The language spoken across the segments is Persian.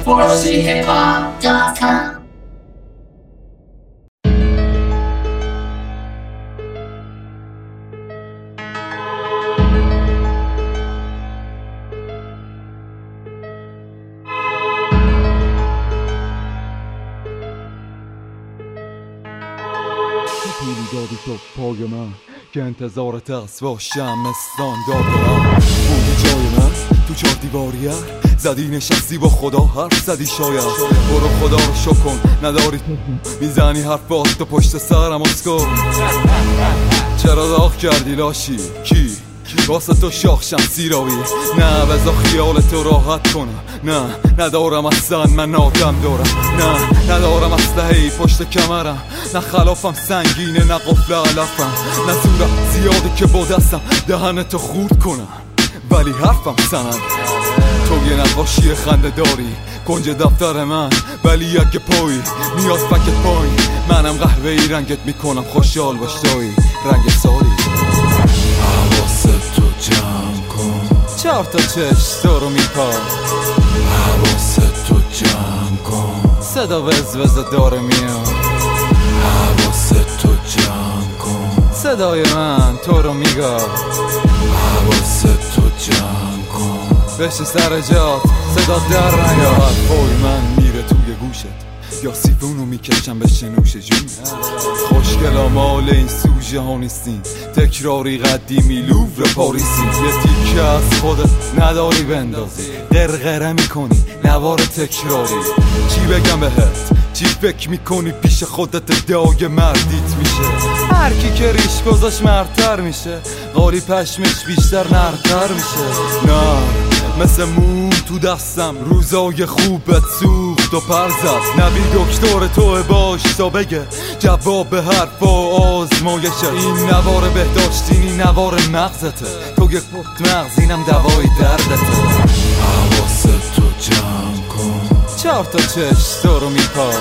4chiphop.com. پیلی دادی تو پای من که انتظارت از با شمستان دارم. بودی جای من تو چار دیواریه زدی نشستی با خدا حرف زدی شاید. برو خدا رو شکر کن نداری میزنی حرفات تو پشت سرم اسکن. چرا داغ کردی لاشی کی؟ واسه تو شاخ شمسی راوی نه بذار خیال تو راحت کنم. نه ندارم اصلا من آدم دارم. نه ندارم اسلحه‌ای پشت کمرم. نه خلافم سنگینه نه قفل علفم. نه زورم زیاده که با دستم دهن تو خورد کنم ولی حرفم سند. تو یه نقاشی خنده داری کنج دفتر من ولی اگه پایی میاد فکت پایی. منم قهوه‌ای رنگت میکنم خوشحال باش توی رنگ ساری. حواست تو جمع کن چهار تا چشم تو رو میپا. حواست تو جمع کن صدا وز داره میاد. حواست تو جمع کن صدای من تو رو میگه. حواست تو جمع کن بشه سر جات صدا در نیاد. پای من میره توی گوشت یا سیفونو میکشم بشه نوش جون. خوشگلا مال این سوژه ها نیستین تکراری قدیمی لوور پاریسی. یه تیکه از خودت نداری بندازی غرغره میکنی نوار تکراری. چی بگم بهت چی فکر میکنی پیش خودت داگ مردیت میشه. هر کی که ریش گذاش مردتر میشه قالی پشمش بیشتر نرتر میشه. نه مثل موم تو دستم روزای خوبت سوخت و پر زد. نبی دکتر تو باش تا بگه جواب حرف و آزمایشه. این نوار بهداشتین این نوار مغزته. تو یک پخت مغز اینم دوای دردته. حواست تو جمع کن چهار تا چشم تو رو میپا.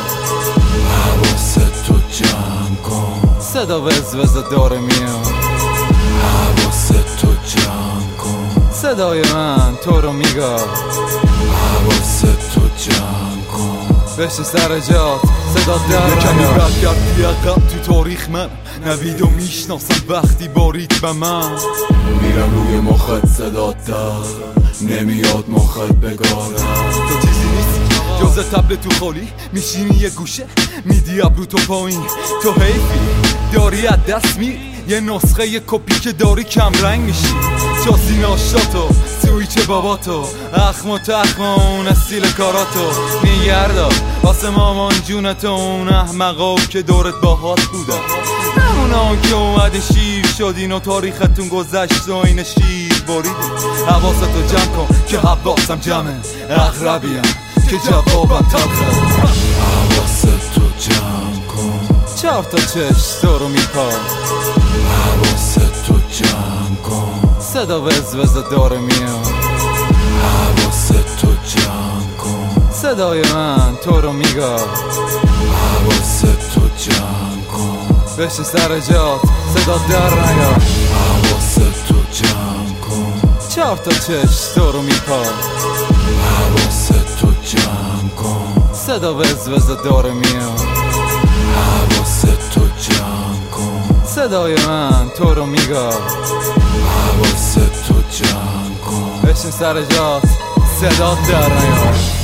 حواست تو جمع کن صدا وز داره میاد. حواست تو جمع کن صدای من تو رو میگه. حواست تو جمع کن بشه سر جات صدا در کمی برگردی عقب تو تاریخ من. نویدو میشناسم وقتی بارید به من. میرم روی مخت صدات در نمیاد مخت بگارم. تو چیزی نیست جز تبل تو خالی میشینی یه گوشه میدی ابرو تو پایین. تو حیفی داری از دست میری یه نسخه یه کپی که داری کم رنگ میشی. چاسی ناشاتو سویچ باباتو اخم و تخم اون استیل کاراتو میگردار واسه مامان جونتو. اون احمقا که دورت باهات بودن همونا که اومده شیر شدین و تاریختون گذشت و این شیر بریدین. حواستو جمع کن که حواسم جمعه اغربیم که جوابم تلخه. حواست تو جمع کن چهار تا چشم تو رو میپا. حواست تو جمع کن صدا وز داره میاد. حواست تو جمع کن صدای من تو رو میگه. حواست تو جمع کن بشه سر جات صدا در نیاد. حواست تو جمع کن چهار تا چشم تو رو میپا. حواست تو جمع کن صدا وز داره میاد. حواست تو جمع کن صدای من تو رو میگه. حواست تو جمع کن بشین سر جات صدا در نیاد.